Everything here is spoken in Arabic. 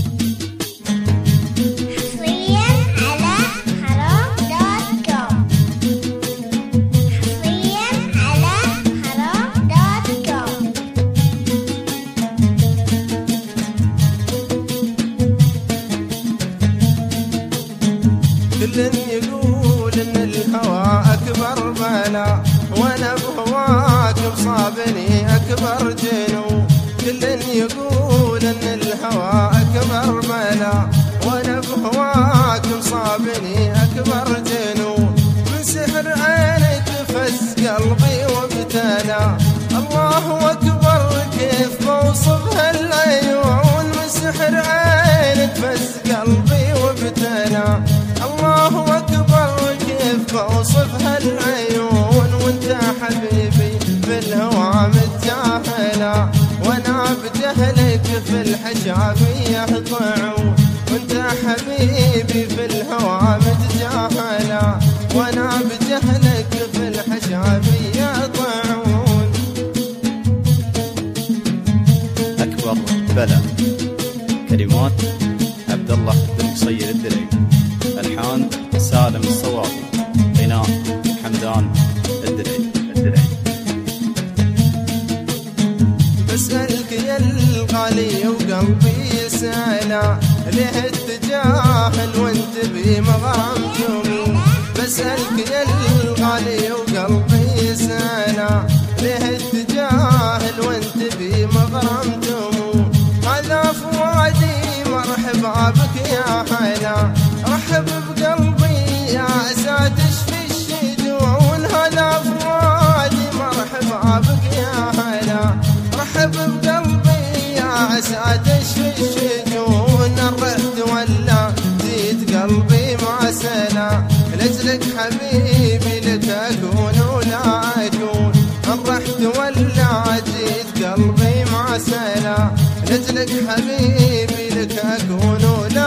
كل يقول ان الهوى اكبر بلا، وانا بهواك مصابني اكبر جنون. كل يقول ان الهوى اكبر بلا، وانا بهواك مصابني اكبر جنون. من سحر عينك فز قلبي وابتلى، الله اكبر كيف بوصف هالعيون. من سحر عينك فز قلبي وابتلى، الله اكبر كيف بوصف هالعيون. وانت حبيبي في الهوى متجاهلا، وانا بجهلك في الحشافية طعون. وانت حبيبي في الهوى متجاهلا، وانا بجهلك في الحشافية طعون. اكبر بلا، كلمات عبد الله بن قصير الدرعي، الحان سالم الصوابي، غناء حمدان الدرعي. بسألك يا الغالي وقلبي يسأله، ليه التجاهل وانت بمغرم جميل. بسألك يا الغالي وقلبي يسأله، ليه التجاهل وانت بمغرم جميل. هذا فؤادي مرحبا بك يا هلا، رحب بقلبي يا عسى تشفي الشجون. هذا فؤادي مرحبا بك يا هلا، رحب بقلبي يا عسى تشفي الشجون. الرحت ولا زيد قلبي مع سلا، لجلك حبيبي لك اكون ولا اكون. الرحت ولا زيد قلبي مع سلا، لجلك حبيبي لك اكون ولا